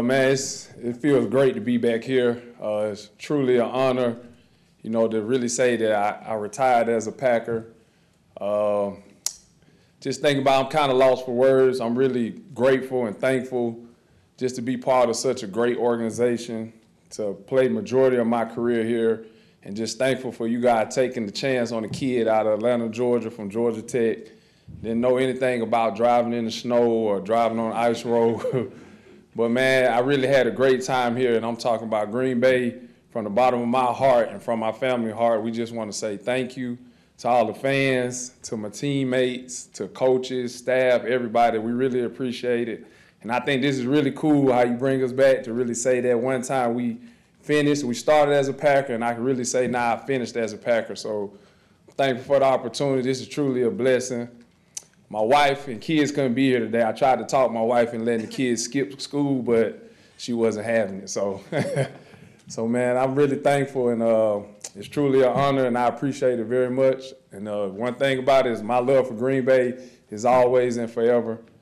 Man, it feels great to be back here. It's truly an honor, to really say that I retired as a Packer. Just thinking about, I'm kind of lost for words. I'm really grateful and thankful just to be part of such a great organization, to play majority of my career here, and just thankful for you guys taking the chance on a kid out of Atlanta, Georgia, from Georgia Tech. Didn't know anything about driving in the snow or driving on ice road. But, man, I really had a great time here, and I'm talking about Green Bay from the bottom of my heart and from my family heart. We just want to say thank you to all the fans, to my teammates, to coaches, staff, everybody. We really appreciate it. And I think this is really cool how you bring us back to really say that one time we finished, we started as a Packer, and I can really say now I finished as a Packer. So thankful for the opportunity. This is truly a blessing. My wife and kids couldn't be here today. I tried to talk my wife and letting the kids skip school, but she wasn't having it. So, man, I'm really thankful, and it's truly an honor, and I appreciate it very much. And one thing about it is my love for Green Bay is always and forever.